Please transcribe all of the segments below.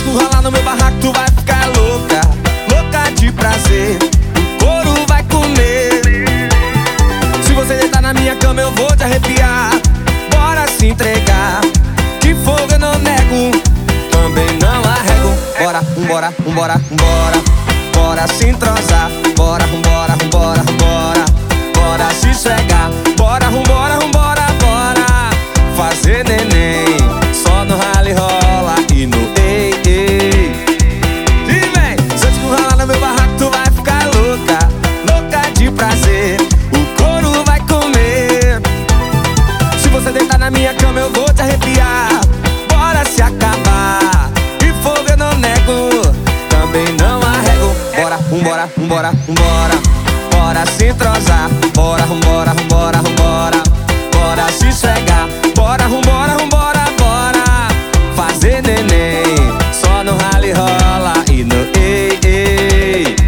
tu ralar no meu barraco, tu vai ficar louca, louca de prazer. O couro vai comer. Se você deitar na minha cama, eu vou te arrepiar. Bora se entregar, que fogo eu não nego, também não arrego. Bora, vambora, vambora, vambora. Bora se entrosar. Bora, vambora, vambora, vambora. Bora se esfregar. Bora, vambora, vambora, bora fazer neném. Só no rala e rola e no ei, ei. E vem, se eu te ralar no meu barraco, tu vai ficar louca, louca de prazer. O couro vai comer. Se você deitar na minha cama, eu vou te arrepiar. Bora se acabar, e fogo eu não nego, também não arrego. Bora, vambora, vambora, vambora. Bora se entrosar. Bora, vambora, vambora, vambora. Bora se esfregar. Bora, vambora, vambora, bora fazer neném. Só no rala e rola e no ei, ei.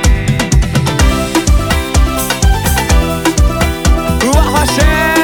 O arroché.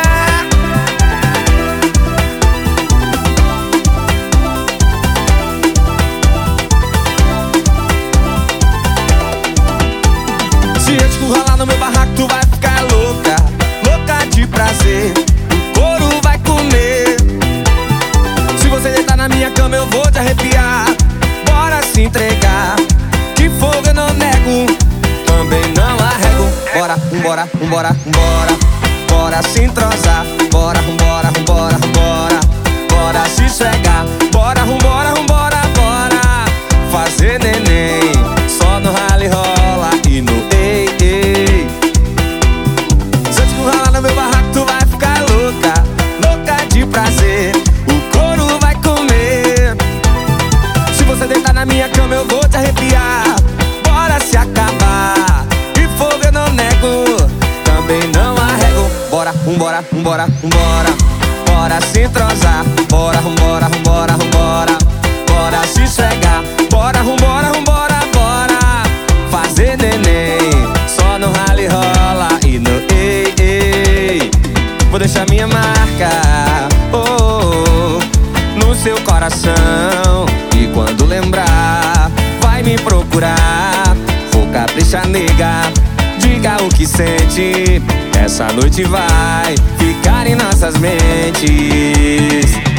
Se eu te ralar no meu barraco, tu vai ficar louca, louca de prazer. O couro vai comer. Se você deitar na minha cama, eu vou te arrepiar. Bora se entregar, que fogo eu não nego, também não arrego. Bora, vambora, vambora, vambora. Bora se entrosar. Bora, vambora, vambora, vambora. Bora se esfregar. Bora, vambora, vambora, bora fazer neném. Só no rala e rola e no ei, ei. Se eu te ralar no meu barraco, tu vai ficar louca, louca de prazer. O couro vai comer. Se você deitar na minha cama, eu vou te arrepiar. Bora se acabar, e fogo eu não nego, também não arrego. Bora, vambora, vambora, vambora. Bora se entrosar. Bora, vambora, vambora, vambora. Bora se esfregar. Bora, vambora, vambora, bora fazer neném. Só no rala e rola e no ei, ei. Vou deixar minha marca, oh, oh, no seu coração. E quando lembrar, vai me procurar. Vou caprichar, nega, diga o que sente. Essa noite vai ficar em nossas mentes.